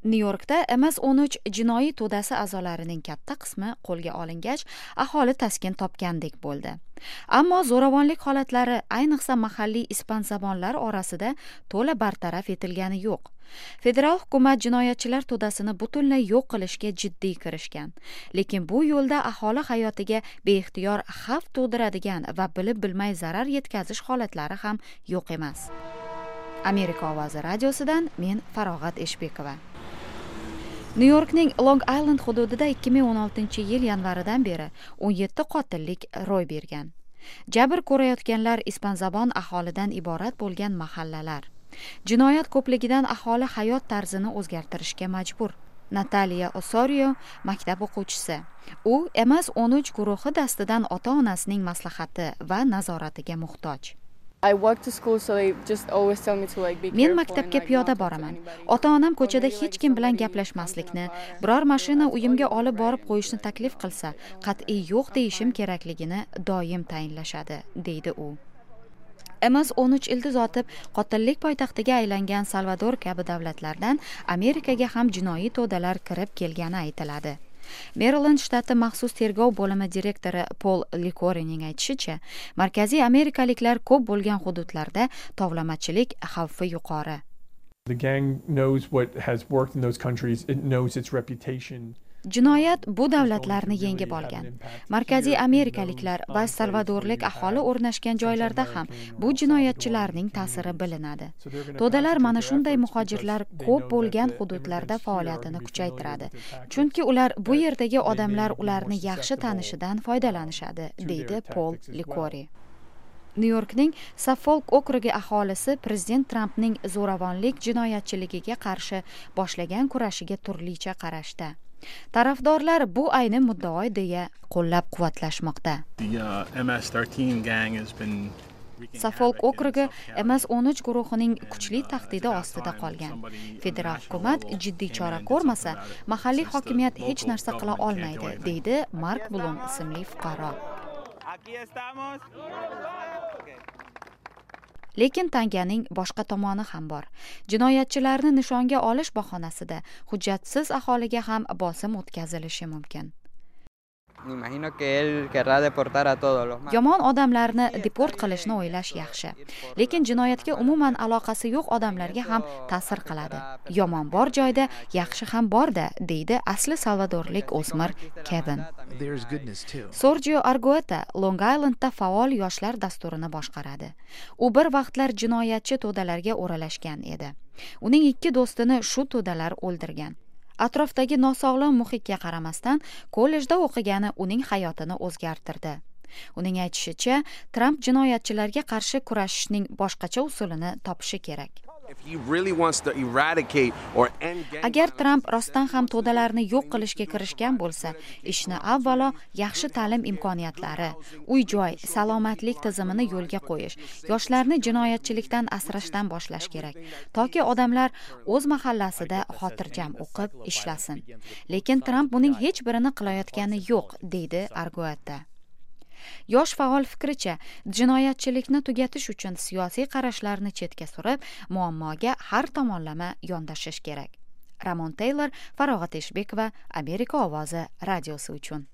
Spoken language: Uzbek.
Nyu-Yorkda MS-13 jinoiy to'dasi a'zolarining katta qismi qo'lga olingach, aholi taskin topgandek bo'ldi. Ammo zo'ravonlik holatlari, ayniqsa mahalliy ispan-zabonlar orasida to'la bartaraf etilgani yo'q. Federal hukumat jinoyatchilar to'dasini butunlay yo'q qilishga jiddiy kirishgan. Lekin bu yo'lda aholi hayotiga beixtiyor xavf tug'diradigan va bilib-bilmay zarar yetkazish holatlari ham yo'q emas. Amerika ovozi radiosidan men Farog'at Eshbekova. Nyu-Yorkning Long Island hududida 2016-yil yanvaridan beri 17 qotillik ro'y bergan. Jabr ko'rayotganlar ispanzabon aholidan iborat bo'lgan mahallalar. Jinoyat ko'pligidan aholi hayot tarzini o'zgartirishga majbur. Natalia Osorio maktab o'quvchisi. U MS-13 guruhi dastidan ota-onasining maslahati va nazoratiga muhtoj. Men maktabga piyoda boraman. Ota-onam ko'chada hech kim bilan gaplashmaslikni, biror mashina uyimga olib borib qo'yishni taklif qilsa, qat'iy yo'q deyishim kerakligini doim tayinlashadi, deydi u. MS-13 ildiz otib, qotillik poytaxtiga aylangan Salvador kabi davlatlardan Amerikaga ham jinoiy to'dalar kirib kelgani aytiladi. Maryland shtati maxsus tergov bo'limi direktori Paul Licorining aytishicha, markaziy amerikaliklar ko'p bo'lgan hududlarda tovlamachilik xavfi yuqori. The gang knows what has worked in those countries. It knows its reputation. Jinoyat bu davlatlarni yengib olgan. Markaziy amerikaliklar va salvadorlik aholi o'rnashgan joylarda ham bu jinoyatchilarning ta'siri bilinadi. To'dalar mana shunday muhojirlar ko'p bo'lgan hududlarda faoliyatini kuchaytiradi. Chunki ular bu yerdagi odamlar ularni yaxshi tanishidan foydalanishadi, deydi Paul Licori. Nyu-Yorkning Suffolk okrugi aholisi prezident Trampning zo'ravonlik jinoyatchiligiga qarshi boshlagan kurashiga turlicha qarashda. Tarafdorlar bu ayni muddao deya qo'llab-quvvatlashmoqda. Suffolk okrugi MS-13 guruhining kuchli tahdidi ostida qolgan. Federal hukumat jiddiy chora ko'rmasa, mahalliy hokimiyat hech narsa qila olmaydi, deydi Mark Blum ismli fuqaro. Lekin tanganing boshqa tomoni ham bor. Jinoyatchilarni nishonga olish bahonasida hujjatsiz aholiga ham bosim o'tkazilishi mumkin. Yomon odamlarni deport qilishni o'ylash yaxshi, lekin jinoyatga umuman aloqasi yo'q odamlarga ham ta'sir qiladi. Yomon bor joyda yaxshi ham borda, deydi asli salvadorlik o'smir Kevin. Sergio Argueta Long Islandda faol yoshlar dasturini boshqaradi. U bir vaqtlar jinoyatchi to'dalarga o'ralashgan edi. Uning 2 do'stini shu to'dalar o'ldirgan. Atrofdagi nosog'lom muhitga qaramasdan, kollejda o'qigani uning hayotini o'zgartirdi. Uning aytishicha, Trump jinoyatchilarga qarshi kurashishning boshqacha usulini topishi kerak. Agar Trump rostdan ham to'dalarni yo'q qilishga kirishgan bo'lsa, ishni avvalo yaxshi ta'lim imkoniyatlari, uy-joy, salomatlik tizimini yo'lga qo'yish, yoshlarni jinoyatchilikdan asrashdan boshlash kerak, toki odamlar o'z mahallasida xotirjam o'qib ishlasin. Lekin Trump buning hech birini qilayotgani yo'q, deydi Argueta. Yosh faol fikricha, jinoyatchilikni tugatish uchun siyosiy qarashlarni chetga surib, muammoga har tomonlama yondashish kerak. Ramon Taylor, Farog'at Eshbekova, Amerika ovozi radiosi uchun.